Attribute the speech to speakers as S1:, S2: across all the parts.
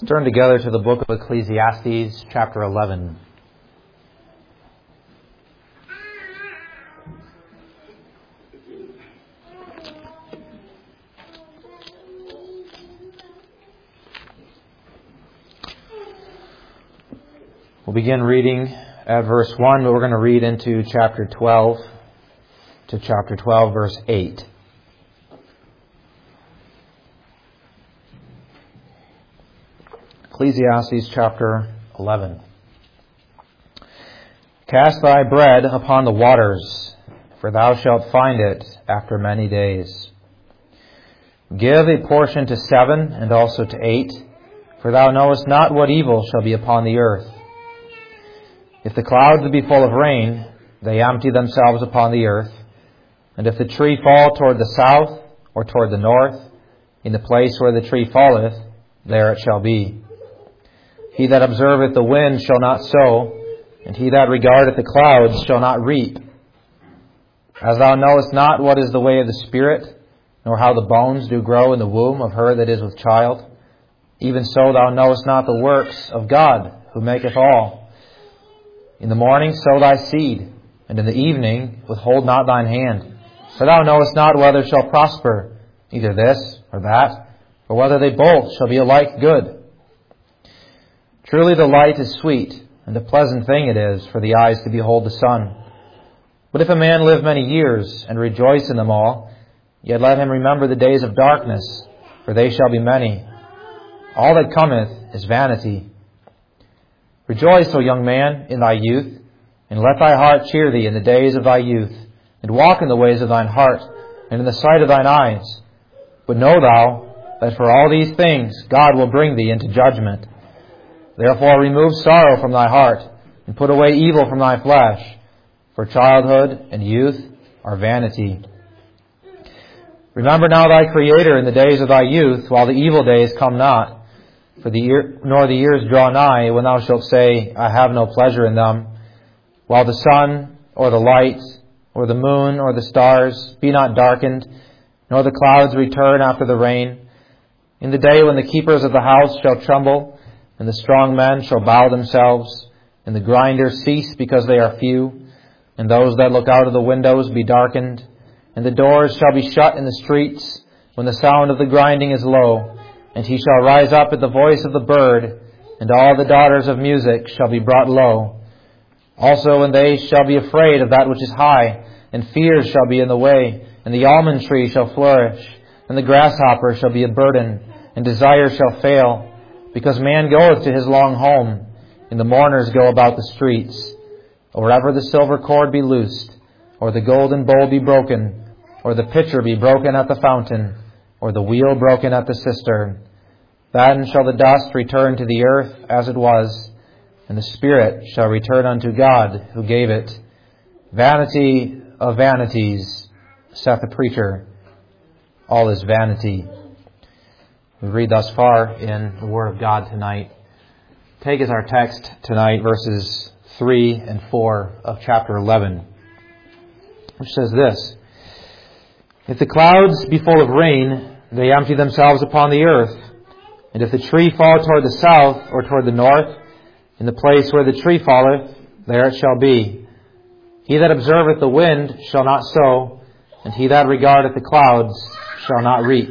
S1: Turn together to the book of Ecclesiastes, chapter 11. We'll begin reading at verse 1, but we're going to read into chapter 12, to chapter 12, verse 8. Ecclesiastes chapter 11. Cast thy bread upon the waters, for thou shalt find it after many days. Give a portion to 7 and also to 8, for thou knowest not what evil shall be upon the earth. If the clouds be full of rain, they empty themselves upon the earth. And if the tree fall toward the south or toward the north, in the place where the tree falleth, there it shall be. He that observeth the wind shall not sow, and he that regardeth the clouds shall not reap. As thou knowest not what is the way of the Spirit, nor how the bones do grow in the womb of her that is with child, even so thou knowest not the works of God, who maketh all. In the morning sow thy seed, and in the evening withhold not thine hand. For thou knowest not whether shall prosper, either this or that, or whether they both shall be alike good. Truly the light is sweet, and a pleasant thing it is for the eyes to behold the sun. But if a man live many years, and rejoice in them all, yet let him remember the days of darkness, for they shall be many. All that cometh is vanity. Rejoice, O young man, in thy youth, and let thy heart cheer thee in the days of thy youth, and walk in the ways of thine heart, and in the sight of thine eyes. But know thou that for all these things God will bring thee into judgment. Therefore remove sorrow from thy heart, and put away evil from thy flesh, for childhood and youth are vanity. Remember now thy Creator in the days of thy youth, while the evil days come not, nor the years draw nigh, when thou shalt say, I have no pleasure in them, while the sun, or the light, or the moon, or the stars be not darkened, nor the clouds return after the rain, in the day when the keepers of the house shall tremble, and the strong men shall bow themselves, and the grinders cease because they are few, and those that look out of the windows be darkened, and the doors shall be shut in the streets, when the sound of the grinding is low, and he shall rise up at the voice of the bird, and all the daughters of music shall be brought low. Also when they shall be afraid of that which is high, and fears shall be in the way, and the almond tree shall flourish, and the grasshopper shall be a burden, and desire shall fail, because man goeth to his long home, and the mourners go about the streets. Or ever the silver cord be loosed, or the golden bowl be broken, or the pitcher be broken at the fountain, or the wheel broken at the cistern. Then shall the dust return to the earth as it was, and the spirit shall return unto God who gave it. Vanity of vanities, saith the preacher. All is vanity. We read thus far in the Word of God tonight. Take as our text tonight verses 3 and 4 of chapter 11, which says this: If the clouds be full of rain, they empty themselves upon the earth. And if the tree fall toward the south or toward the north, in the place where the tree falleth, there it shall be. He that observeth the wind shall not sow, and he that regardeth the clouds shall not reap.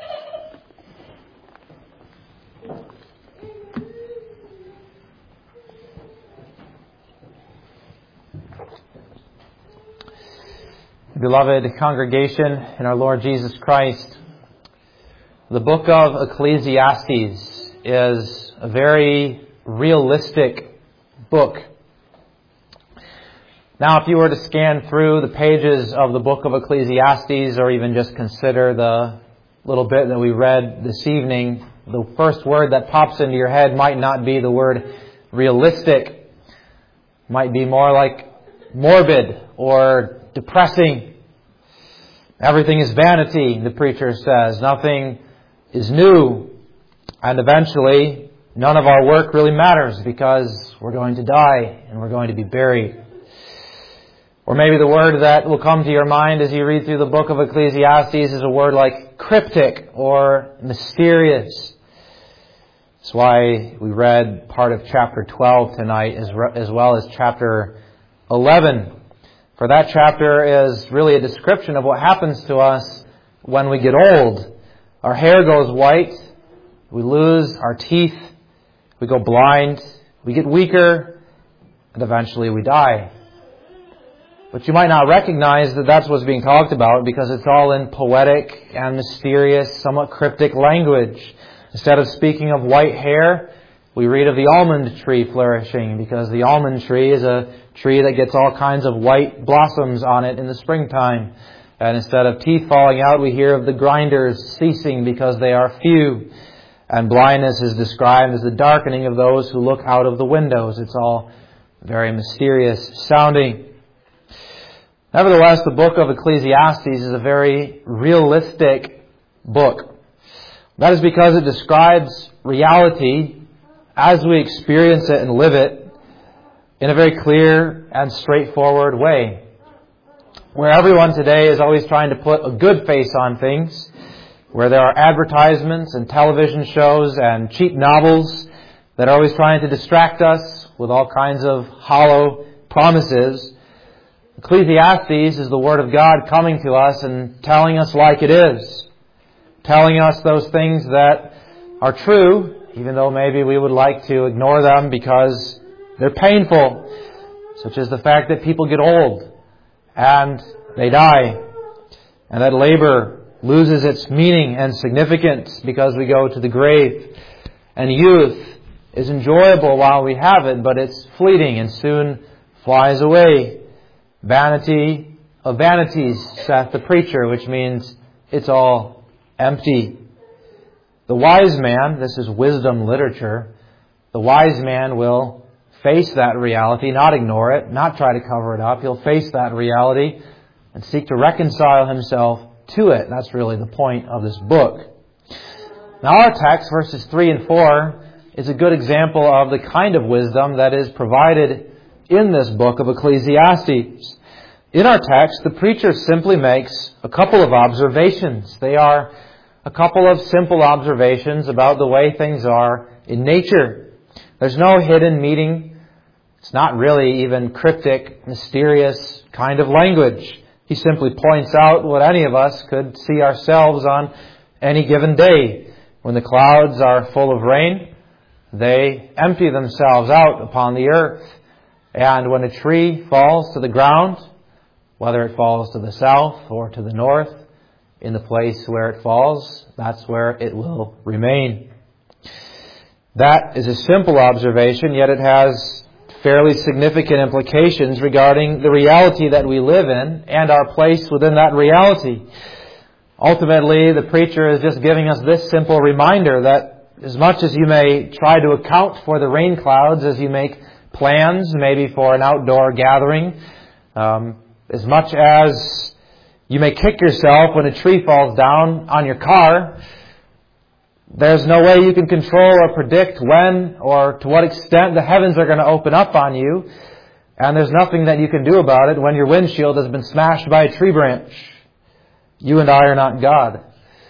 S1: Beloved congregation in our Lord Jesus Christ, the book of Ecclesiastes is a very realistic book. Now, if you were to scan through the pages of the book of Ecclesiastes, or even just consider the little bit that we read this evening, the first word that pops into your head might not be the word realistic. It might be more like morbid or depressing. Everything is vanity, the preacher says. Nothing is new. And eventually, none of our work really matters because we're going to die and we're going to be buried. Or maybe the word that will come to your mind as you read through the book of Ecclesiastes is a word like cryptic or mysterious. That's why we read part of chapter 12 tonight as well as chapter 11. For that chapter is really a description of what happens to us when we get old. Our hair goes white, we lose our teeth, we go blind, we get weaker, and eventually we die. But you might not recognize that that's what's being talked about because it's all in poetic and mysterious, somewhat cryptic language. Instead of speaking of white hair, we read of the almond tree flourishing because the almond tree is a tree that gets all kinds of white blossoms on it in the springtime. And instead of teeth falling out, we hear of the grinders ceasing because they are few. And blindness is described as the darkening of those who look out of the windows. It's all very mysterious sounding. Nevertheless, the book of Ecclesiastes is a very realistic book. That is because it describes reality as we experience it and live it in a very clear and straightforward way. Where everyone today is always trying to put a good face on things, where there are advertisements and television shows and cheap novels that are always trying to distract us with all kinds of hollow promises, Ecclesiastes is the Word of God coming to us and telling us like it is. Telling us those things that are true, even though maybe we would like to ignore them because they're painful, such as the fact that people get old and they die, and that labor loses its meaning and significance because we go to the grave, and youth is enjoyable while we have it, but it's fleeting and soon flies away. Vanity of vanities, saith the preacher, which means it's all empty. The wise man, this is wisdom literature, the wise man will face that reality, not ignore it, not try to cover it up. He'll face that reality and seek to reconcile himself to it. That's really the point of this book. Now our text, verses 3 and 4, is a good example of the kind of wisdom that is provided in this book of Ecclesiastes. In our text, the preacher simply makes a couple of observations. They are a couple of simple observations about the way things are in nature. There's no hidden meaning. It's not really even cryptic, mysterious kind of language. He simply points out what any of us could see ourselves on any given day. When the clouds are full of rain, they empty themselves out upon the earth. And when a tree falls to the ground, whether it falls to the south or to the north, in the place where it falls, that's where it will remain. That is a simple observation, yet it has fairly significant implications regarding the reality that we live in and our place within that reality. Ultimately, the preacher is just giving us this simple reminder that as much as you may try to account for the rain clouds as you make plans, maybe for an outdoor gathering, as much as you may kick yourself when a tree falls down on your car, there's no way you can control or predict when or to what extent the heavens are going to open up on you. And there's nothing that you can do about it when your windshield has been smashed by a tree branch. You and I are not God.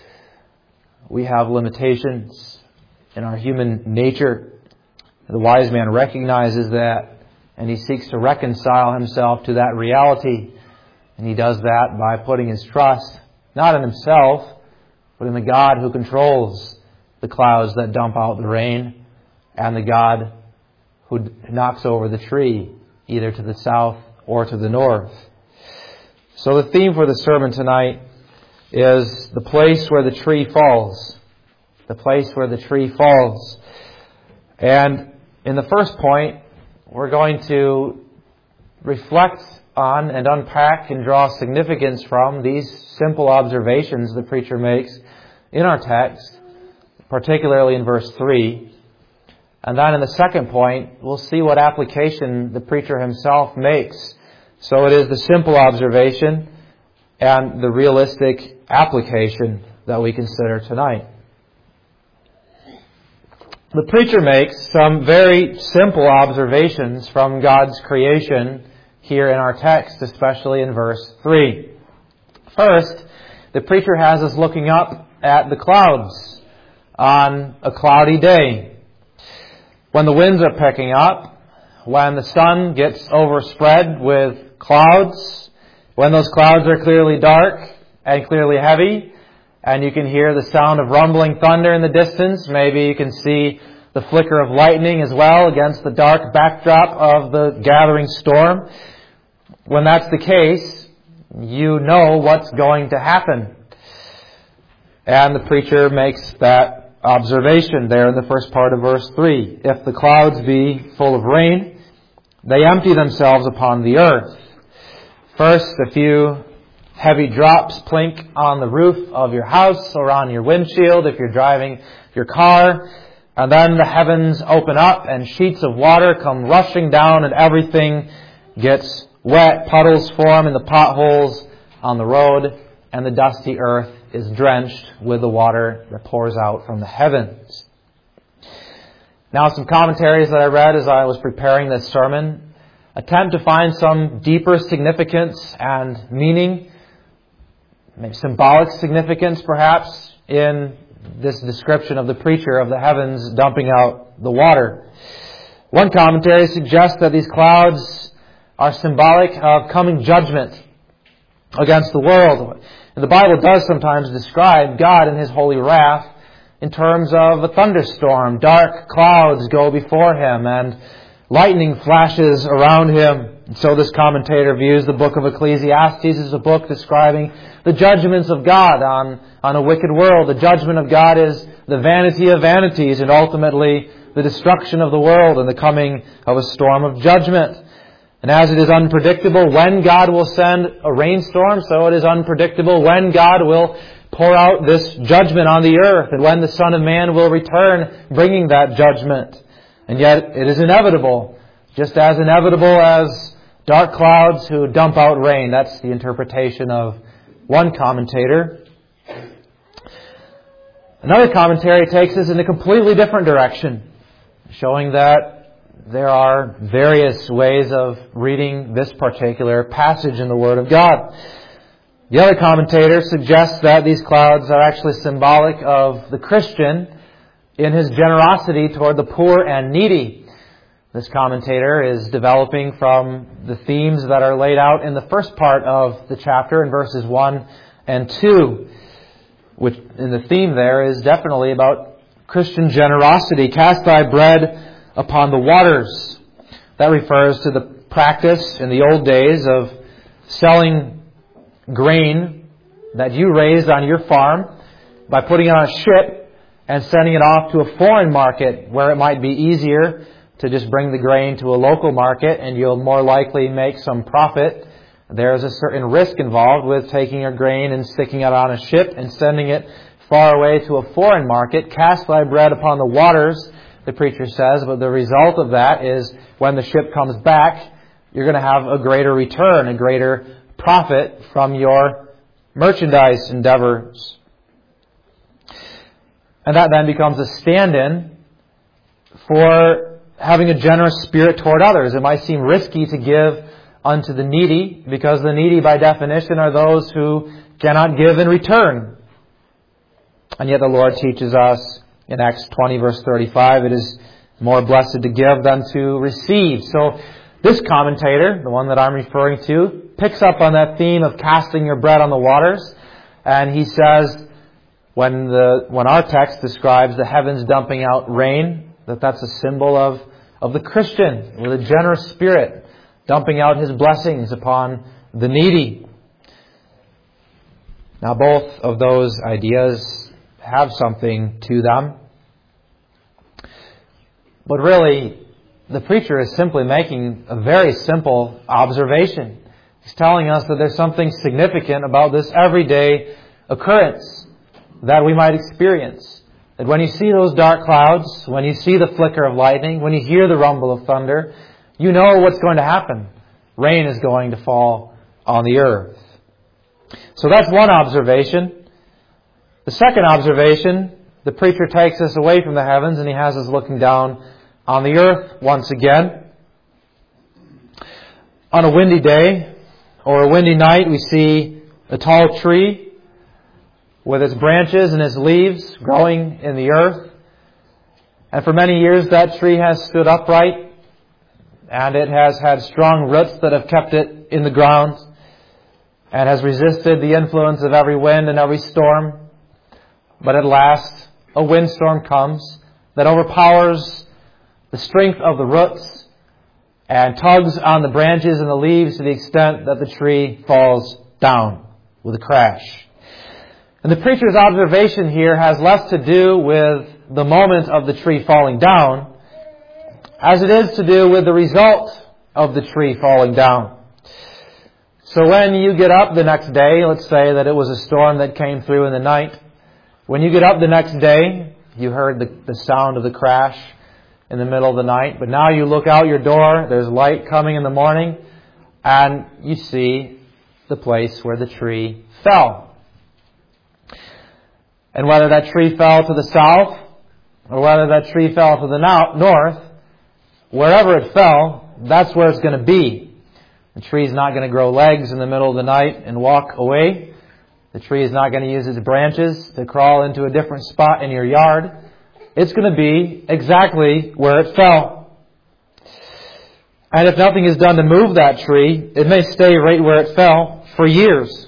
S1: We have limitations in our human nature. The wise man recognizes that, and he seeks to reconcile himself to that reality. And he does that by putting his trust, not in himself, but in the God who controls the clouds that dump out the rain, and the God who knocks over the tree, either to the south or to the north. So the theme for the sermon tonight is the place where the tree falls. The place where the tree falls. And in the first point, we're going to reflect on and unpack and draw significance from these simple observations the preacher makes in our text, particularly in verse 3. And then in the second point, we'll see what application the preacher himself makes. So it is the simple observation and the realistic application that we consider tonight. The preacher makes some very simple observations from God's creation here in our text, especially in verse 3. First, the preacher has us looking up at the clouds on a cloudy day. when the winds are picking up, when the sun gets overspread with clouds, when those clouds are clearly dark and clearly heavy, and you can hear the sound of rumbling thunder in the distance. Maybe you can see the flicker of lightning as well against the dark backdrop of the gathering storm. When that's the case, you know what's going to happen. And the preacher makes that observation there in the first part of verse 3. If the clouds be full of rain, they empty themselves upon the earth. First, a few heavy drops plink on the roof of your house or on your windshield if you're driving your car. And then the heavens open up and sheets of water come rushing down and everything gets wet. Puddles form in the potholes on the road and the dusty earth is drenched with the water that pours out from the heavens. Now, some commentaries that I read as I was preparing this sermon attempt to find some deeper significance and meaning, maybe symbolic significance perhaps, in this description of the preacher of the heavens dumping out the water. One commentary suggests that these clouds are symbolic of coming judgment against the world. And the Bible does sometimes describe God in His holy wrath in terms of a thunderstorm. Dark clouds go before Him and lightning flashes around Him. And so this commentator views the book of Ecclesiastes as a book describing the judgments of God on a wicked world. The judgment of God is the vanity of vanities and ultimately the destruction of the world and the coming of a storm of judgment. And as it is unpredictable when God will send a rainstorm, so it is unpredictable when God will pour out this judgment on the earth and when the Son of Man will return bringing that judgment. And yet it is inevitable, just as inevitable as dark clouds who dump out rain. That's the interpretation of one commentator. Another commentary takes us in a completely different direction, showing that there are various ways of reading this particular passage in the Word of God. The other commentator suggests that these clouds are actually symbolic of the Christian in his generosity toward the poor and needy. This commentator is developing from the themes that are laid out in the first part of the chapter in verses 1 and 2, which in the theme there is definitely about Christian generosity. Cast thy bread upon the waters. That refers to the practice in the old days of selling grain that you raised on your farm by putting it on a ship and sending it off to a foreign market where it might be easier to just bring the grain to a local market and you'll more likely make some profit. There is a certain risk involved with taking your grain and sticking it on a ship and sending it far away to a foreign market. Cast thy bread upon the waters, the preacher says, but the result of that is when the ship comes back, you're going to have a greater return, a greater profit from your merchandise endeavors. And that then becomes a stand-in for having a generous spirit toward others. It might seem risky to give unto the needy, because the needy by definition are those who cannot give in return. And yet the Lord teaches us in Acts 20 verse 35, it is more blessed to give than to receive. So this commentator, the one that I'm referring to, picks up on that theme of casting your bread on the waters. And he says, when our text describes the heavens dumping out rain, that's a symbol of the Christian with a generous spirit, dumping out his blessings upon the needy. Now both of those ideas have something to them. But really, the preacher is simply making a very simple observation. He's telling us that there's something significant about this everyday occurrence that we might experience. That when you see those dark clouds, when you see the flicker of lightning, when you hear the rumble of thunder, you know what's going to happen. Rain is going to fall on the earth. So that's one observation. The second observation, the preacher takes us away from the heavens and he has us looking down on the earth once again. On a windy day or a windy night, we see a tall tree with its branches and its leaves growing in the earth. And for many years that tree has stood upright, and it has had strong roots that have kept it in the ground, and has resisted the influence of every wind and every storm. But at last, a windstorm comes that overpowers the strength of the roots and tugs on the branches and the leaves to the extent that the tree falls down with a crash. And the preacher's observation here has less to do with the moment of the tree falling down as it is to do with the result of the tree falling down. So when you get up the next day, let's say that it was a storm that came through in the night. When you get up the next day, you heard the sound of the crash in the middle of the night. But now you look out your door, there's light coming in the morning, and you see the place where the tree fell. And whether that tree fell to the south, or whether that tree fell to the north, wherever it fell, that's where it's going to be. The tree is not going to grow legs in the middle of the night and walk away. The tree is not going to use its branches to crawl into a different spot in your yard. It's going to be exactly where it fell. And if nothing is done to move that tree, it may stay right where it fell for years.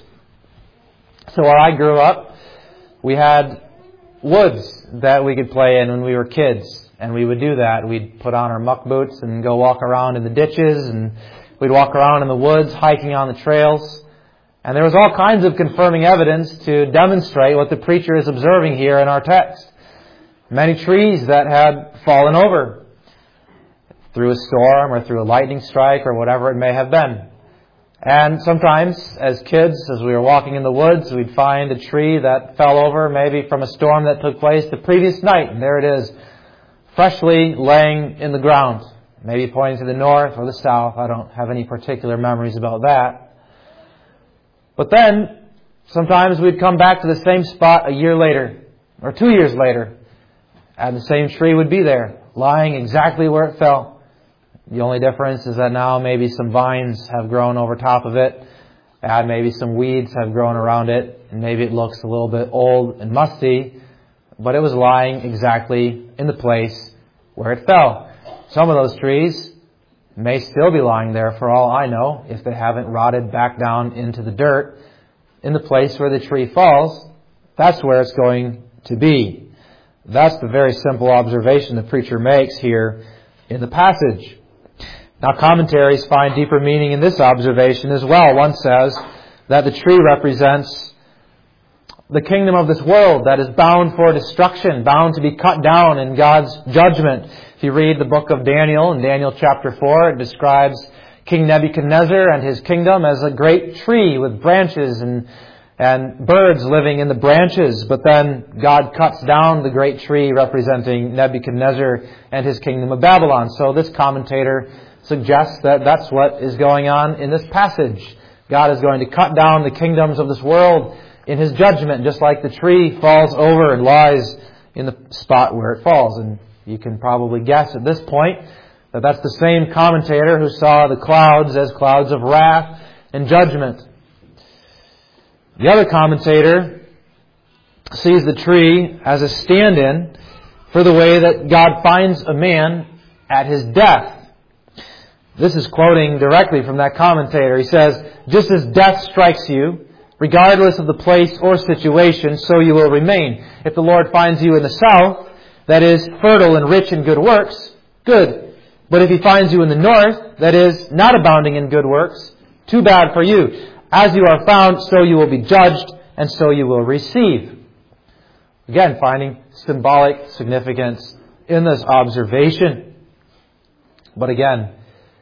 S1: So where I grew up, we had woods that we could play in when we were kids. And we would do that. We'd put on our muck boots and go walk around in the ditches, and we'd walk around in the woods, hiking on the trails. And there was all kinds of confirming evidence to demonstrate what the preacher is observing here in our text. Many trees that had fallen over through a storm or through a lightning strike or whatever it may have been. And sometimes, as kids, as we were walking in the woods, we'd find a tree that fell over maybe from a storm that took place the previous night. And there it is, freshly laying in the ground, maybe pointing to the north or the south. I don't have any particular memories about that. But then, sometimes we'd come back to the same spot a year later, or 2 years later, and the same tree would be there, lying exactly where it fell. The only difference is that now maybe some vines have grown over top of it, and maybe some weeds have grown around it, and maybe it looks a little bit old and musty, but it was lying exactly in the place where it fell. Some of those trees may still be lying there for all I know, if they haven't rotted back down into the dirt in the place where the tree falls. That's where it's going to be. That's the very simple observation the preacher makes here in the passage. Now, commentaries find deeper meaning in this observation as well. One says that the tree represents the kingdom of this world that is bound for destruction, bound to be cut down in God's judgment. If you read the book of Daniel, in Daniel chapter 4, it describes King Nebuchadnezzar and his kingdom as a great tree with branches and birds living in the branches. But then God cuts down the great tree representing Nebuchadnezzar and his kingdom of Babylon. So this commentator suggests that that's what is going on in this passage. God is going to cut down the kingdoms of this world in His judgment, just like the tree falls over and lies in the spot where it falls. And you can probably guess at this point that that's the same commentator who saw the clouds as clouds of wrath and judgment. The other commentator sees the tree as a stand-in for the way that God finds a man at his death. This is quoting directly from that commentator. He says, "Just as death strikes you, regardless of the place or situation, so you will remain. If the Lord finds you in the south, that is, fertile and rich in good works, good. But if He finds you in the north, that is, not abounding in good works, too bad for you. As you are found, so you will be judged, and so you will receive." Again, finding symbolic significance in this observation. But again,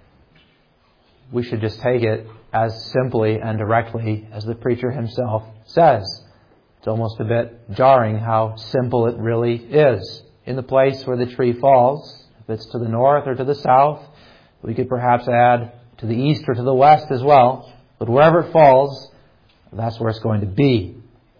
S1: we should just take it as simply and directly as the preacher himself says. It's almost a bit jarring how simple it really is. In the place where the tree falls, if it's to the north or to the south, we could perhaps add to the east or to the west as well. But wherever it falls, that's where it's going to be.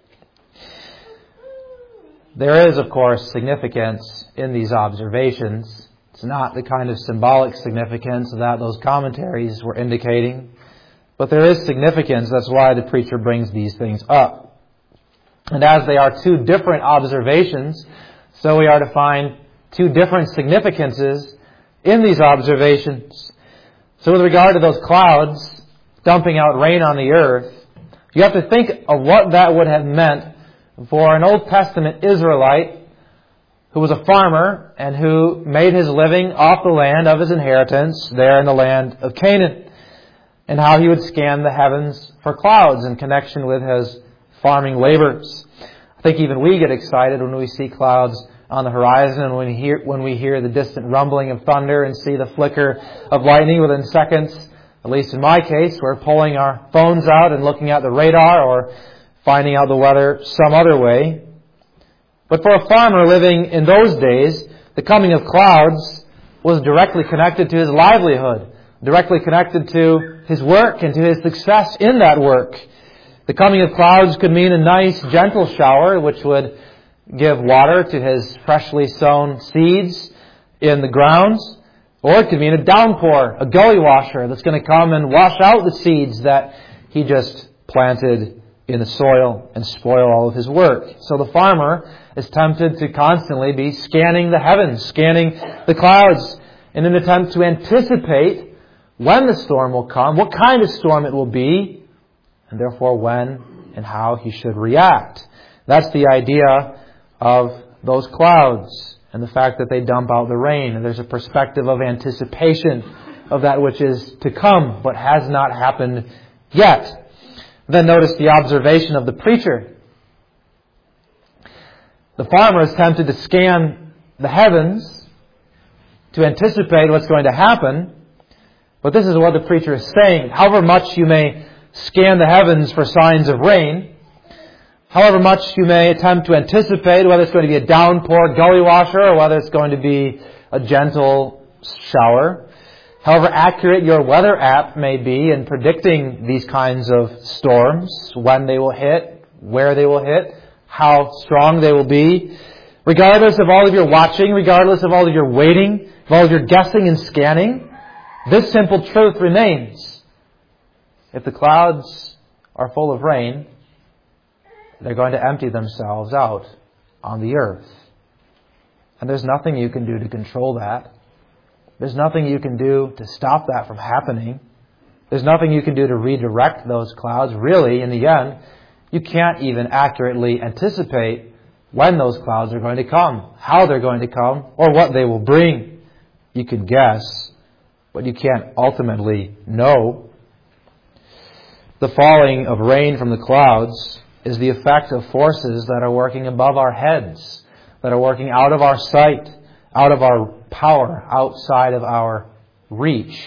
S1: There is, of course, significance in these observations. It's not the kind of symbolic significance that those commentaries were indicating. But there is significance. That's why the preacher brings these things up. And as they are two different observations, so we are to find two different significances in these observations. So with regard to those clouds dumping out rain on the earth, you have to think of what that would have meant for an Old Testament Israelite who was a farmer and who made his living off the land of his inheritance there in the land of Canaan, and how he would scan the heavens for clouds in connection with his farming labors. I think even we get excited when we see clouds on the horizon and when we hear the distant rumbling of thunder and see the flicker of lightning within seconds. At least in my case, we're pulling our phones out and looking at the radar or finding out the weather some other way. But for a farmer living in those days, the coming of clouds was directly connected to his livelihood, directly connected to his work and to his success in that work. The coming of clouds could mean a nice, gentle shower, which would give water to his freshly sown seeds in the grounds. Or it could mean a downpour, a gully washer that's going to come and wash out the seeds that he just planted in the soil and spoil all of his work. So the farmer is tempted to constantly be scanning the heavens, scanning the clouds in an attempt to anticipate when the storm will come, what kind of storm it will be, and therefore when and how he should react. That's the idea of those clouds and the fact that they dump out the rain. And there's a perspective of anticipation of that which is to come, but has not happened yet. Then notice the observation of the preacher. The farmer is tempted to scan the heavens to anticipate what's going to happen. But this is what the preacher is saying. However much you may scan the heavens for signs of rain, however much you may attempt to anticipate whether it's going to be a downpour, gully washer, or whether it's going to be a gentle shower, however accurate your weather app may be in predicting these kinds of storms, when they will hit, where they will hit, how strong they will be, regardless of all of your watching, regardless of all of your waiting, of all of your guessing and scanning, this simple truth remains. If the clouds are full of rain, they're going to empty themselves out on the earth. And there's nothing you can do to control that. There's nothing you can do to stop that from happening. There's nothing you can do to redirect those clouds. Really, in the end, you can't even accurately anticipate when those clouds are going to come, how they're going to come, or what they will bring. You can guess, but you can't ultimately know. The falling of rain from the clouds is the effect of forces that are working above our heads, that are working out of our sight, out of our power, outside of our reach.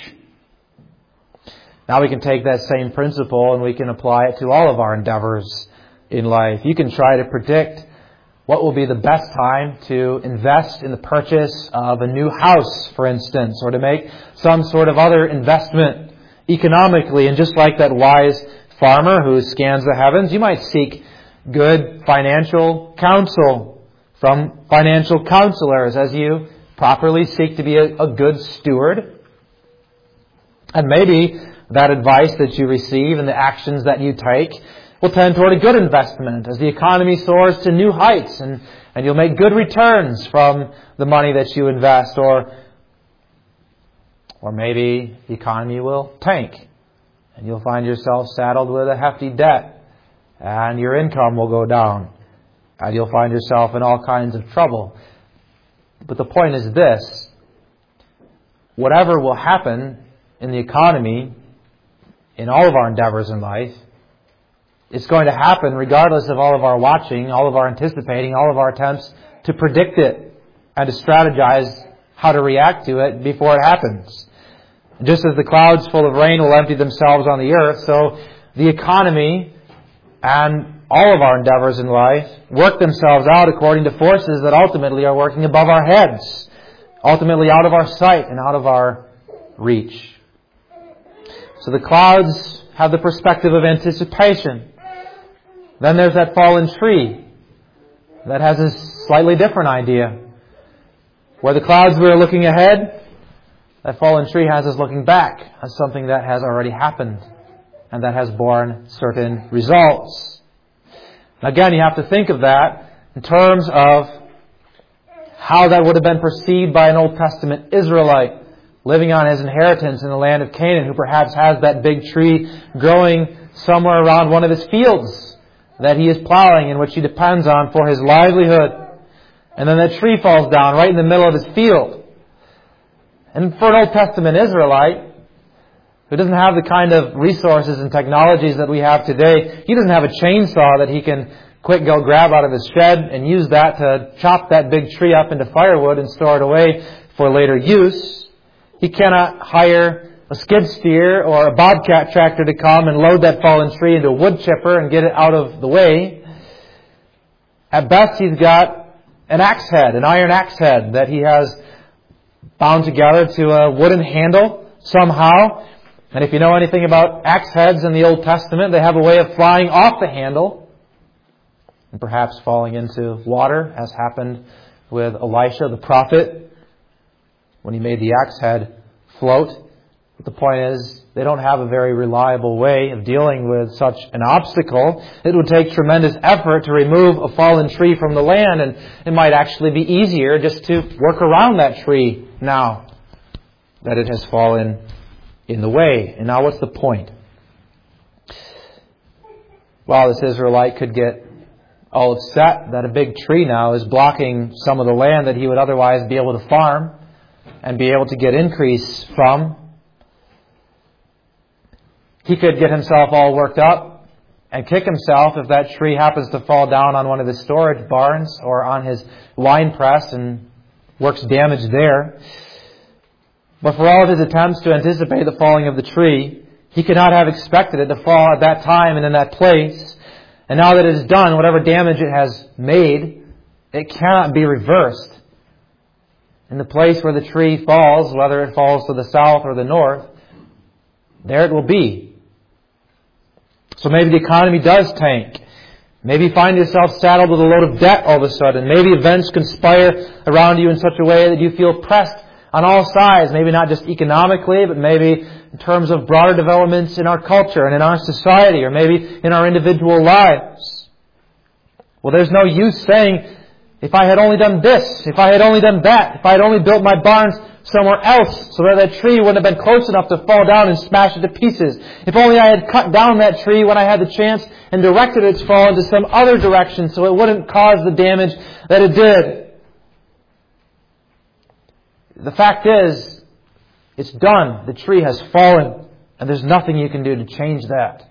S1: Now we can take that same principle and we can apply it to all of our endeavors in life. You can try to predict what will be the best time to invest in the purchase of a new house, for instance, or to make some sort of other investment economically. And just like that wise farmer who scans the heavens, you might seek good financial counsel from financial counselors as you properly seek to be a good steward. And maybe that advice that you receive and the actions that you take will tend toward a good investment as the economy soars to new heights and you'll make good returns from the money that you invest. Or maybe the economy will tank and you'll find yourself saddled with a hefty debt and your income will go down and you'll find yourself in all kinds of trouble. But the point is this: whatever will happen in the economy, in all of our endeavors in life, it's going to happen regardless of all of our watching, all of our anticipating, all of our attempts to predict it and to strategize how to react to it before it happens. Just as the clouds full of rain will empty themselves on the earth, so the economy and all of our endeavors in life work themselves out according to forces that ultimately are working above our heads, ultimately out of our sight and out of our reach. So the clouds have the perspective of anticipation. Then there's that fallen tree that has a slightly different idea. Where the clouds were looking ahead, that fallen tree has us looking back on something that has already happened and that has borne certain results. Again, you have to think of that in terms of how that would have been perceived by an Old Testament Israelite living on his inheritance in the land of Canaan, who perhaps has that big tree growing somewhere around one of his fields that he is plowing and which he depends on for his livelihood. And then that tree falls down right in the middle of his field. And for an Old Testament Israelite who doesn't have the kind of resources and technologies that we have today, he doesn't have a chainsaw that he can quick go grab out of his shed and use that to chop that big tree up into firewood and store it away for later use. He cannot hire a skid steer or a bobcat tractor to come and load that fallen tree into a wood chipper and get it out of the way. At best, he's got an axe head, an iron axe head that he has bound together to a wooden handle somehow. And if you know anything about axe heads in the Old Testament, they have a way of flying off the handle and perhaps falling into water, as happened with Elisha the prophet when he made the axe head float. But the point is, they don't have a very reliable way of dealing with such an obstacle. It would take tremendous effort to remove a fallen tree from the land, and it might actually be easier just to work around that tree now that it has fallen in the way. And now what's the point? Well, this Israelite could get all upset that a big tree now is blocking some of the land that he would otherwise be able to farm and be able to get increase from. He could get himself all worked up and kick himself if that tree happens to fall down on one of his storage barns or on his wine press and works damage there. But for all of his attempts to anticipate the falling of the tree, he could not have expected it to fall at that time and in that place. And now that it is done, whatever damage it has made, it cannot be reversed. In the place where the tree falls, whether it falls to the south or the north, there it will be. So maybe the economy does tank. Maybe you find yourself saddled with a load of debt all of a sudden. Maybe events conspire around you in such a way that you feel pressed on all sides. Maybe not just economically, but maybe in terms of broader developments in our culture and in our society, or maybe in our individual lives. Well, there's no use saying, if I had only done this, if I had only done that, if I had only built my barns somewhere else so that tree wouldn't have been close enough to fall down and smash it to pieces. If only I had cut down that tree when I had the chance and directed its fall into some other direction so it wouldn't cause the damage that it did. The fact is, it's done. The tree has fallen, and there's nothing you can do to change that.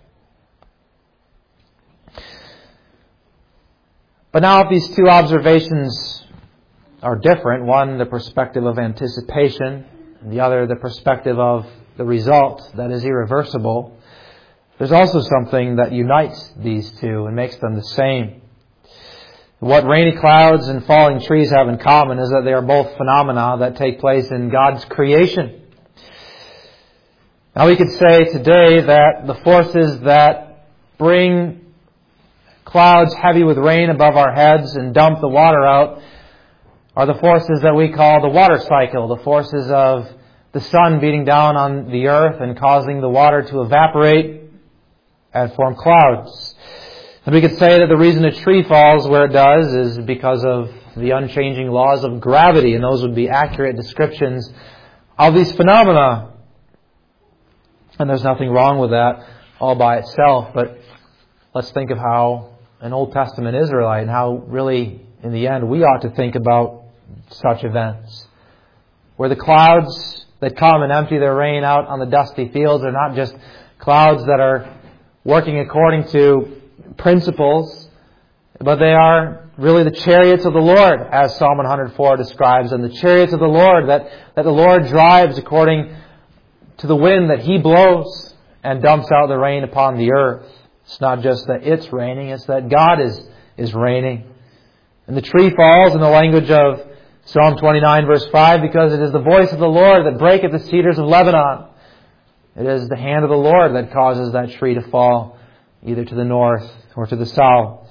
S1: But now if these two observations are different, one the perspective of anticipation, and the other the perspective of the result that is irreversible, there's also something that unites these two and makes them the same. What rainy clouds and falling trees have in common is that they are both phenomena that take place in God's creation. Now we could say today that the forces that bring clouds heavy with rain above our heads and dump the water out are the forces that we call the water cycle, the forces of the sun beating down on the earth and causing the water to evaporate and form clouds. And we could say that the reason a tree falls where it does is because of the unchanging laws of gravity, and those would be accurate descriptions of these phenomena. And there's nothing wrong with that all by itself, but let's think of how an Old Testament Israelite and how really, in the end, we ought to think about such events. Where the clouds that come and empty their rain out on the dusty fields are not just clouds that are working according to principles, but they are really the chariots of the Lord, as Psalm 104 describes, and the chariots of the Lord that the Lord drives according to the wind that He blows and dumps out the rain upon the earth. It's not just that it's raining, it's that God is raining. And the tree falls in the language of Psalm 29 verse 5 because it is the voice of the Lord that breaketh the cedars of Lebanon. It is the hand of the Lord that causes that tree to fall either to the north or to the south.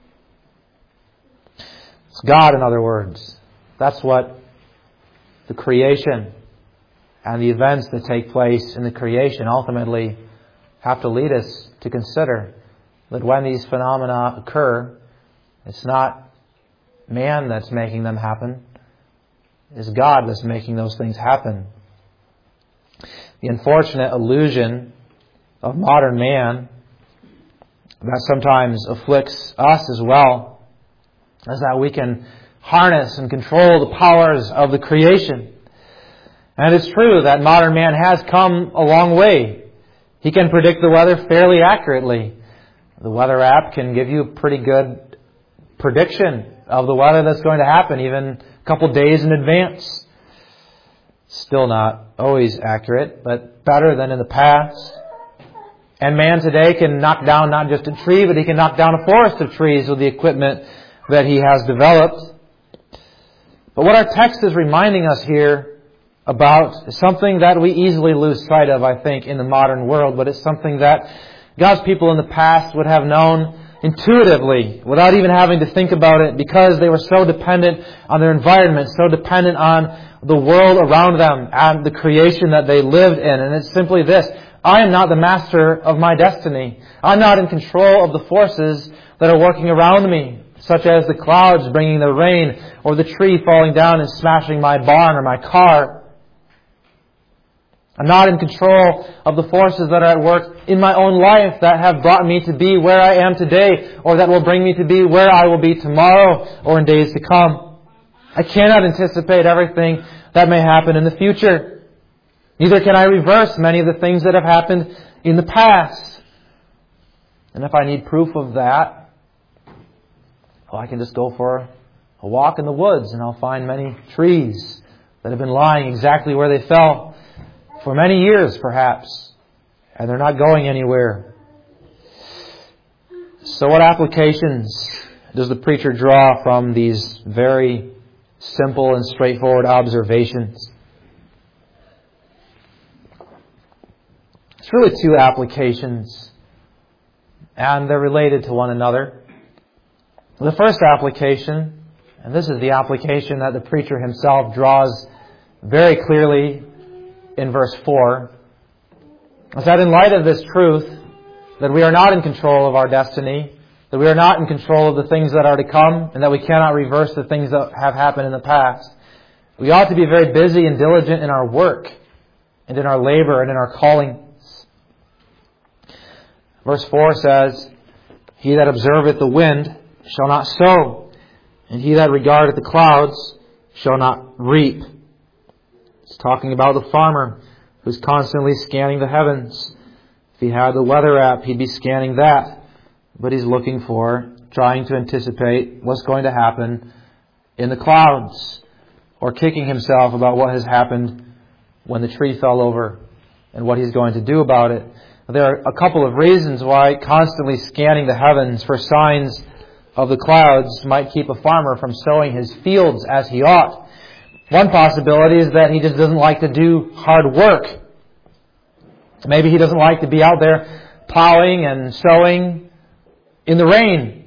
S1: It's God, in other words. That's what the creation and the events that take place in the creation ultimately have to lead us to consider that when these phenomena occur, it's not man that's making them happen, is God that's making those things happen. The unfortunate illusion of modern man that sometimes afflicts us as well is that we can harness and control the powers of the creation. And it's true that modern man has come a long way. He can predict the weather fairly accurately. The weather app can give you a pretty good prediction of the weather that's going to happen, even a couple days in advance. Still not always accurate, but better than in the past. And man today can knock down not just a tree, but he can knock down a forest of trees with the equipment that he has developed. But what our text is reminding us here about is something that we easily lose sight of, I think, in the modern world, but it's something that God's people in the past would have known intuitively, without even having to think about it, because they were so dependent on their environment, so dependent on the world around them and the creation that they lived in. And it's simply this: I am not the master of my destiny. I'm not in control of the forces that are working around me, such as the clouds bringing the rain or the tree falling down and smashing my barn or my car. I'm not in control of the forces that are at work in my own life that have brought me to be where I am today, or that will bring me to be where I will be tomorrow or in days to come. I cannot anticipate everything that may happen in the future. Neither can I reverse many of the things that have happened in the past. And if I need proof of that, well, I can just go for a walk in the woods and I'll find many trees that have been lying exactly where they fell for many years, perhaps, and they're not going anywhere. So what applications does the preacher draw from these very simple and straightforward observations? It's really two applications, and they're related to one another. The first application, and this is the application that the preacher himself draws very clearly in verse 4, is that in light of this truth, that we are not in control of our destiny, that we are not in control of the things that are to come, and that we cannot reverse the things that have happened in the past, we ought to be very busy and diligent in our work, and in our labor, and in our callings. Verse 4 says, "He that observeth the wind shall not sow, and he that regardeth the clouds shall not reap." It's talking about the farmer who's constantly scanning the heavens. If he had the weather app, he'd be scanning that. But he's looking for, trying to anticipate what's going to happen in the clouds, or kicking himself about what has happened when the tree fell over and what he's going to do about it. There are a couple of reasons why constantly scanning the heavens for signs of the clouds might keep a farmer from sowing his fields as he ought. One possibility is that he just doesn't like to do hard work. Maybe he doesn't like to be out there plowing and sowing in the rain.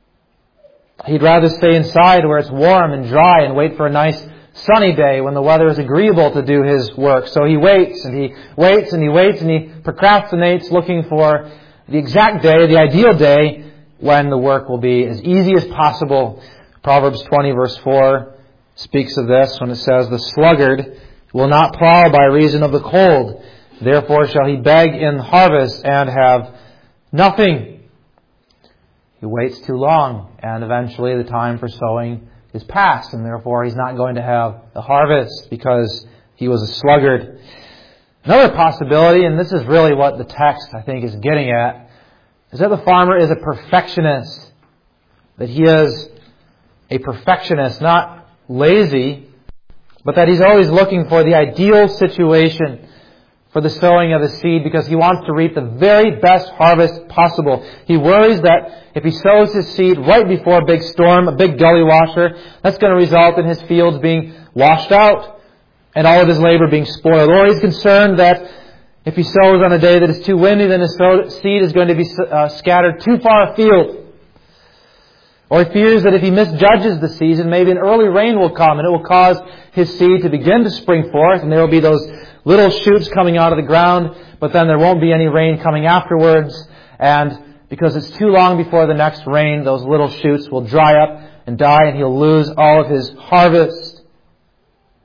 S1: He'd rather stay inside where it's warm and dry and wait for a nice sunny day when the weather is agreeable to do his work. So he waits and he waits and he waits and he procrastinates, looking for the exact day, the ideal day, when the work will be as easy as possible. Proverbs 20 verse 4 speaks of this when it says, "The sluggard will not plow by reason of the cold. Therefore shall he beg in harvest and have nothing." He waits too long, and eventually the time for sowing is past, and therefore he's not going to have the harvest because he was a sluggard. Another possibility, and this is really what the text, I think, is getting at, is that the farmer is a perfectionist. That he is a perfectionist, not lazy, but that he's always looking for the ideal situation for the sowing of the seed, because he wants to reap the very best harvest possible. He worries that if he sows his seed right before a big storm, a big gully washer, that's going to result in his fields being washed out and all of his labor being spoiled. Or he's concerned that if he sows on a day that is too windy, then his seed is going to be scattered too far afield. Or he fears that if he misjudges the season, maybe an early rain will come and it will cause his seed to begin to spring forth, and there will be those little shoots coming out of the ground, but then there won't be any rain coming afterwards. And because it's too long before the next rain, those little shoots will dry up and die, and he'll lose all of his harvest.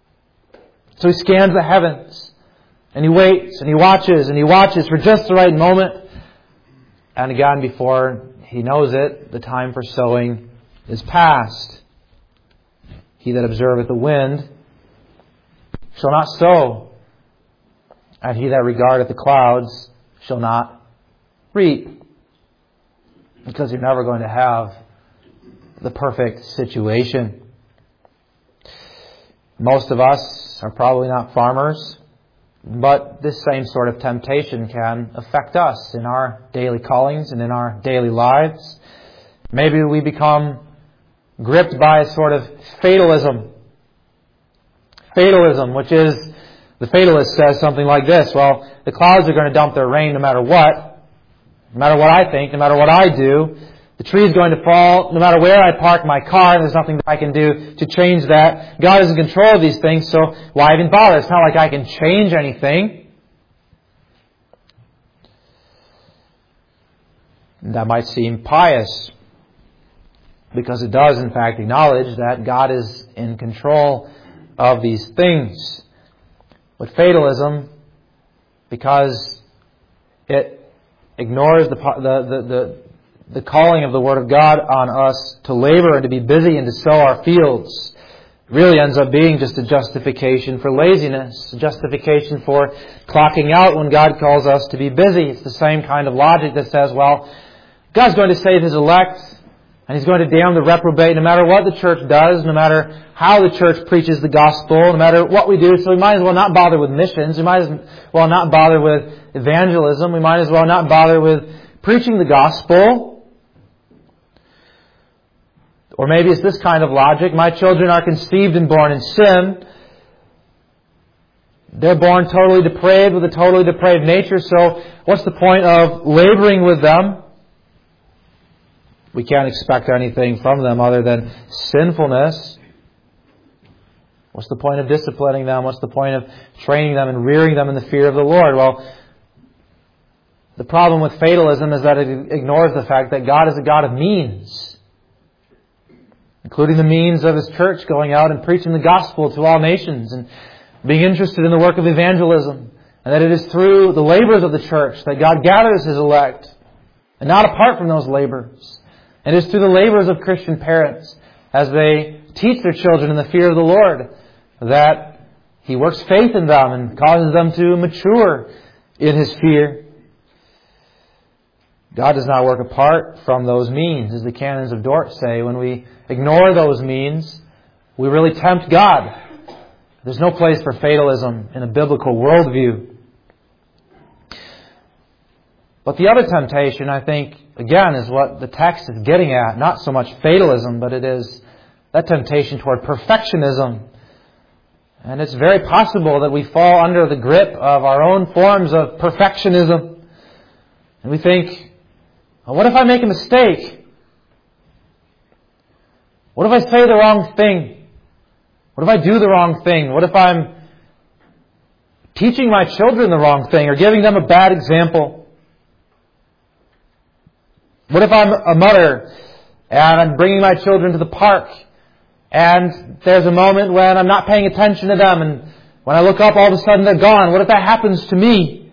S1: So he scans the heavens, and he waits, and he watches for just the right moment. And again, before he knows it, the time for sowing is past. He that observeth the wind shall not sow, and he that regardeth the clouds shall not reap. Because you're never going to have the perfect situation. Most of us are probably not farmers, but this same sort of temptation can affect us in our daily callings and in our daily lives. Maybe we become gripped by a sort of fatalism. Fatalism, which is, the fatalist says something like this: well, the clouds are going to dump their rain no matter what. No matter what I think, no matter what I do, the tree is going to fall no matter where I park my car, and there's nothing that I can do to change that. God is in control of these things, so why even bother? It's not like I can change anything. That might seem pious, because it does in fact acknowledge that God is in control of these things. But fatalism, because it ignores the calling of the Word of God on us to labor and to be busy and to sow our fields, really ends up being just a justification for laziness, a justification for clocking out when God calls us to be busy. It's the same kind of logic that says, well, God's going to save His elect, and He's going to damn the reprobate no matter what the church does, no matter how the church preaches the gospel, no matter what we do. So we might as well not bother with missions. We might as well not bother with evangelism. We might as well not bother with preaching the gospel. Or maybe it's this kind of logic: my children are conceived and born in sin. They're born totally depraved with a totally depraved nature, so what's the point of laboring with them? We can't expect anything from them other than sinfulness. What's the point of disciplining them? What's the point of training them and rearing them in the fear of the Lord? Well, the problem with fatalism is that it ignores the fact that God is a God of means, including the means of His church going out and preaching the gospel to all nations and being interested in the work of evangelism, and that it is through the labors of the church that God gathers His elect, and not apart from those labors. And it is through the labors of Christian parents, as they teach their children in the fear of the Lord, that He works faith in them and causes them to mature in His fear. God does not work apart from those means. As the canons of Dort say, when we ignore those means, we really tempt God. There's no place for fatalism in a biblical worldview. But the other temptation, I think, again, is what the text is getting at. Not so much fatalism, but it is that temptation toward perfectionism. And it's very possible that we fall under the grip of our own forms of perfectionism. And we think, well, what if I make a mistake? What if I say the wrong thing? What if I do the wrong thing? What if I'm teaching my children the wrong thing or giving them a bad example? What if I'm a mother and I'm bringing my children to the park and there's a moment when I'm not paying attention to them, and when I look up all of a sudden they're gone? What if that happens to me?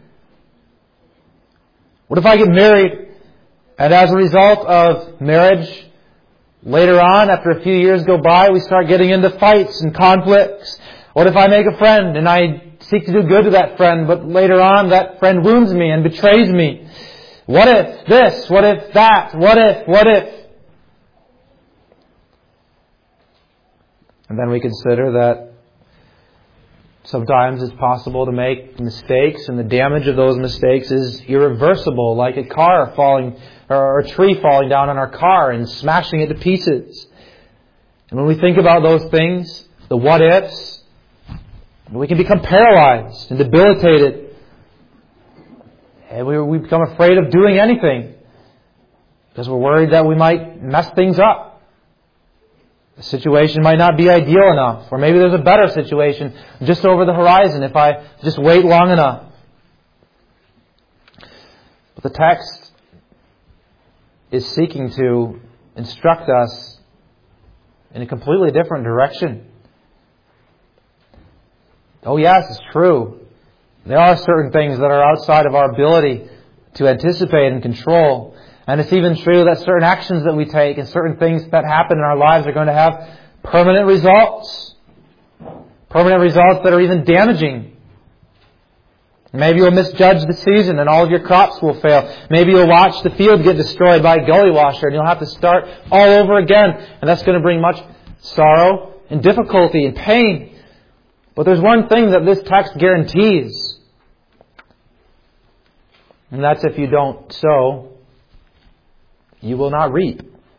S1: What if I get married and as a result of marriage, later on, after a few years go by, we start getting into fights and conflicts? What if I make a friend and I seek to do good to that friend, but later on that friend wounds me and betrays me? What if this? What if that? What if? And then we consider that sometimes it's possible to make mistakes, and the damage of those mistakes is irreversible, like a car falling, or a tree falling down on our car and smashing it to pieces. And when we think about those things, the what ifs, we can become paralyzed and debilitated. And we become afraid of doing anything because we're worried that we might mess things up. The situation might not be ideal enough, or maybe there's a better situation just over the horizon if I just wait long enough. But the text is seeking to instruct us in a completely different direction. Oh yes, it's true. There are certain things that are outside of our ability to anticipate and control. And it's even true that certain actions that we take and certain things that happen in our lives are going to have permanent results. Permanent results that are even damaging. Maybe you'll misjudge the season and all of your crops will fail. Maybe you'll watch the field get destroyed by a gully washer and you'll have to start all over again. And that's going to bring much sorrow and difficulty and pain. But there's one thing that this text guarantees. And that's if you don't sow, you will not reap.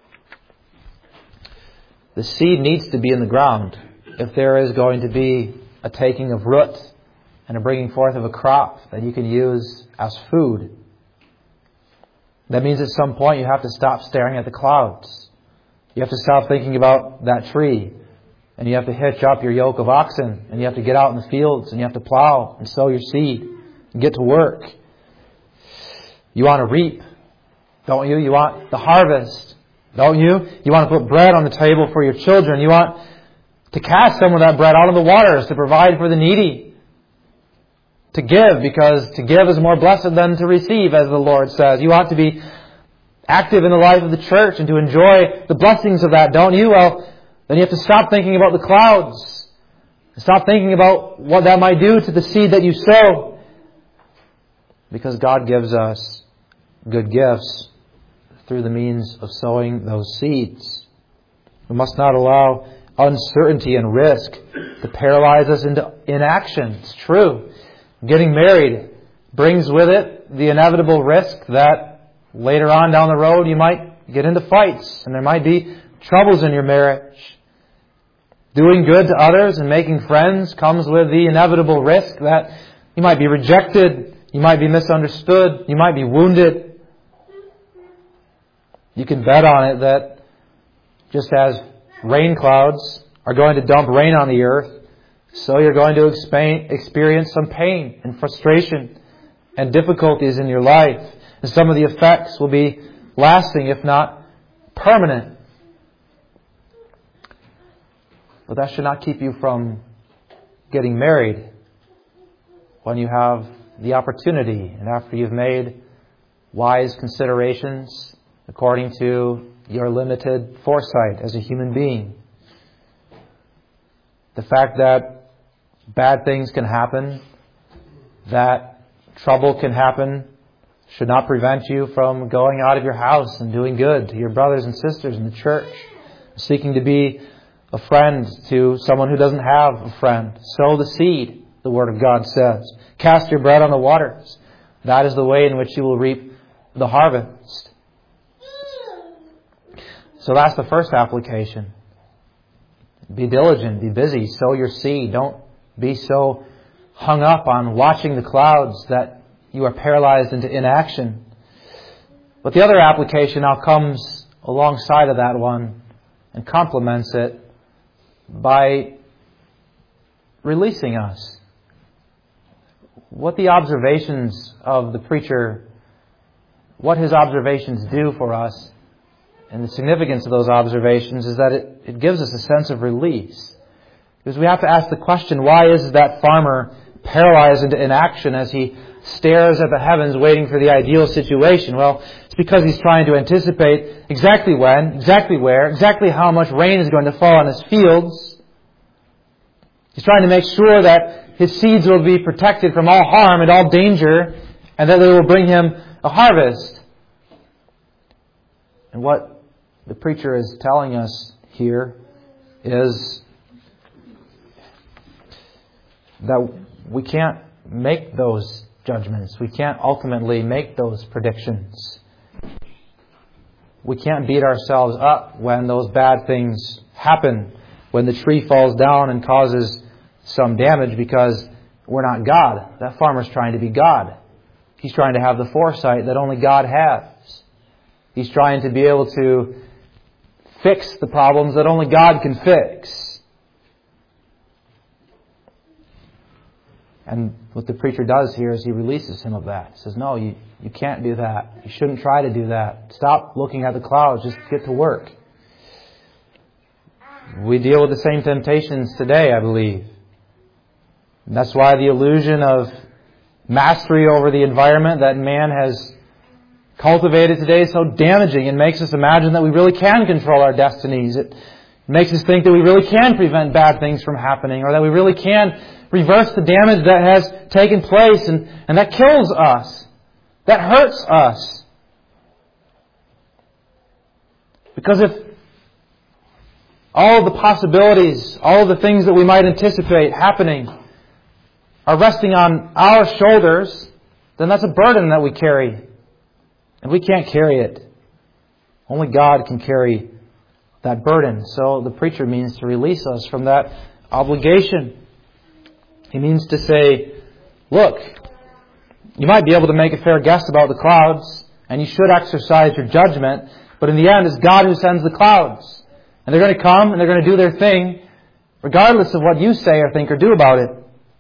S1: The seed needs to be in the ground if there is going to be a taking of root and a bringing forth of a crop that you can use as food. That means at some point you have to stop staring at the clouds. You have to stop thinking about that tree. And you have to hitch up your yoke of oxen. And you have to get out in the fields. And you have to plow and sow your seed. And get to work. You want to reap, don't you? You want the harvest, don't you? You want to put bread on the table for your children. You want to cast some of that bread out of the waters to provide for the needy. To give, because to give is more blessed than to receive, as the Lord says. You ought to be active in the life of the church and to enjoy the blessings of that, don't you? Well, then you have to stop thinking about the clouds. Stop thinking about what that might do to the seed that you sow. Because God gives us good gifts through the means of sowing those seeds. We must not allow uncertainty and risk to paralyze us into inaction. It's true. Getting married brings with it the inevitable risk that later on down the road you might get into fights and there might be troubles in your marriage. Doing good to others and making friends comes with the inevitable risk that you might be rejected, you might be misunderstood, you might be wounded. You can bet on it that just as rain clouds are going to dump rain on the earth, so you're going to experience some pain and frustration and difficulties in your life. And some of the effects will be lasting, if not permanent. But that should not keep you from getting married when you have the opportunity and after you've made wise considerations according to your limited foresight as a human being. The fact that bad things can happen, that trouble can happen, should not prevent you from going out of your house and doing good to your brothers and sisters in the church, seeking to be a friend to someone who doesn't have a friend. Sow the seed, the Word of God says. Cast your bread on the waters. That is the way in which you will reap the harvest. So that's the first application. Be diligent, be busy, sow your seed. Don't be so hung up on watching the clouds that you are paralyzed into inaction. But the other application now comes alongside of that one and complements it by releasing us. What the observations of the preacher, what his observations do for us, and the significance of those observations is that it gives us a sense of release. Because we have to ask the question, why is that farmer paralyzed into inaction as he stares at the heavens waiting for the ideal situation? Well, it's because he's trying to anticipate exactly when, exactly where, exactly how much rain is going to fall on his fields. He's trying to make sure that his seeds will be protected from all harm and all danger, and that they will bring him a harvest. And what the preacher is telling us here is that we can't make those judgments. We can't ultimately make those predictions. We can't beat ourselves up when those bad things happen, when the tree falls down and causes some damage, because we're not God. That farmer's trying to be God. He's trying to have the foresight that only God has. He's trying to be able to fix the problems that only God can fix. And what the preacher does here is he releases him of that. He says, no, you can't do that. You shouldn't try to do that. Stop looking at the clouds. Just get to work. We deal with the same temptations today, I believe. And that's why the illusion of mastery over the environment that man has cultivated today is so damaging and makes us imagine that we really can control our destinies. It makes us think that we really can prevent bad things from happening, or that we really can reverse the damage that has taken place, and that kills us. That hurts us. Because if all of the possibilities, all of the things that we might anticipate happening are resting on our shoulders, then that's a burden that we carry. And we can't carry it. Only God can carry that burden. So the preacher means to release us from that obligation. He means to say, look, you might be able to make a fair guess about the clouds, and you should exercise your judgment, but in the end it's God who sends the clouds. And they're going to come and they're going to do their thing, regardless of what you say or think or do about it.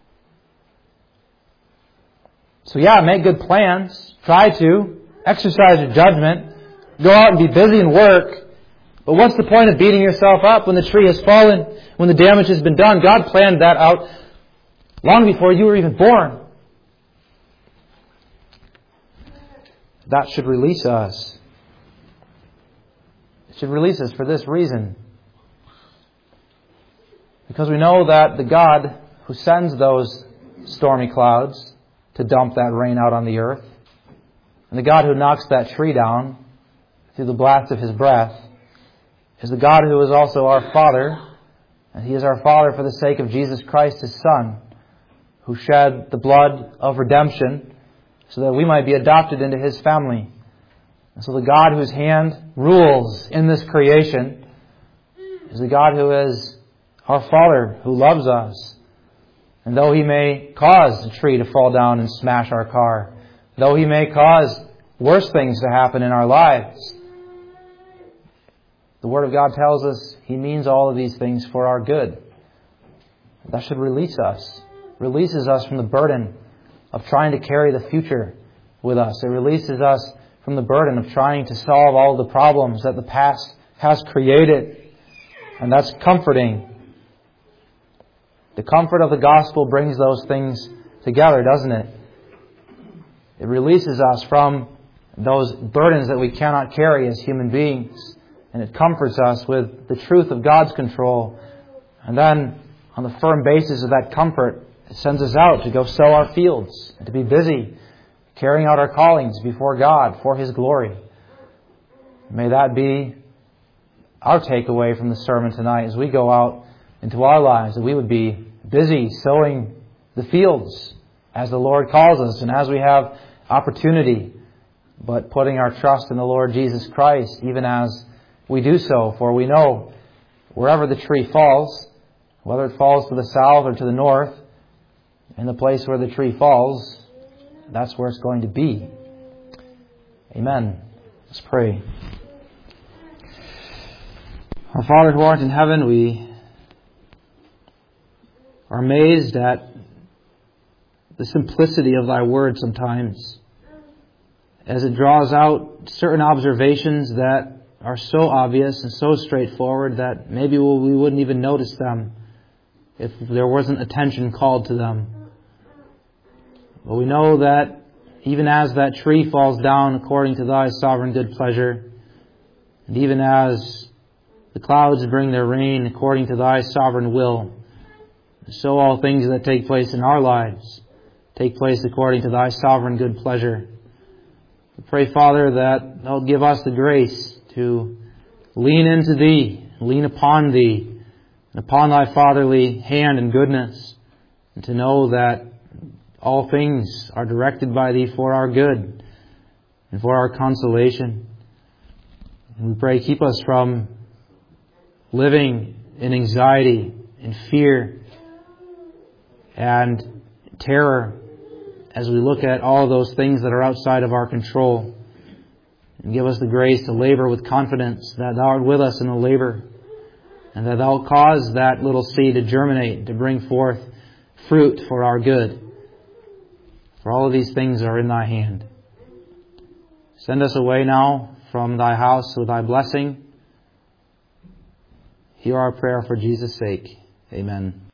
S1: So yeah, make good plans. Try to. Exercise your judgment. Go out and be busy and work. But what's the point of beating yourself up when the tree has fallen, when the damage has been done? God planned that out long before you were even born. That should release us. It should release us for this reason. Because we know that the God who sends those stormy clouds to dump that rain out on the earth, and the God who knocks that tree down through the blast of His breath, is the God who is also our Father. And He is our Father for the sake of Jesus Christ, His Son, who shed the blood of redemption so that we might be adopted into His family. And so the God whose hand rules in this creation is the God who is our Father, who loves us. And though He may cause a tree to fall down and smash our car, though He may cause worse things to happen in our lives, the Word of God tells us He means all of these things for our good. That should release us. Releases us from the burden of trying to carry the future with us. It releases us from the burden of trying to solve all the problems that the past has created. And that's comforting. The comfort of the gospel brings those things together, doesn't it? It releases us from those burdens that we cannot carry as human beings. And it comforts us with the truth of God's control. And then, on the firm basis of that comfort, it sends us out to go sow our fields and to be busy carrying out our callings before God for His glory. May that be our takeaway from the sermon tonight as we go out into our lives, that we would be busy sowing the fields as the Lord calls us and as we have opportunity, but putting our trust in the Lord Jesus Christ even as we do so. For we know wherever the tree falls, whether it falls to the south or to the north, in the place where the tree falls, that's where it's going to be. Amen. Let's pray. Our Father who art in heaven, we are amazed at the simplicity of Thy Word sometimes, as it draws out certain observations that are so obvious and so straightforward that maybe we wouldn't even notice them if there wasn't attention called to them. But we know that even as that tree falls down according to Thy sovereign good pleasure, and even as the clouds bring their rain according to Thy sovereign will, so all things that take place in our lives take place according to Thy sovereign good pleasure. We pray, Father, that Thou give us the grace to lean into Thee, lean upon Thee, and upon Thy fatherly hand and goodness, and to know that all things are directed by Thee for our good and for our consolation. And we pray, keep us from living in anxiety, in fear, and terror as we look at all those things that are outside of our control. And give us the grace to labor with confidence that Thou art with us in the labor, and that Thou cause that little seed to germinate, to bring forth fruit for our good. For all of these things are in Thy hand. Send us away now from Thy house with Thy blessing. Hear our prayer for Jesus' sake. Amen.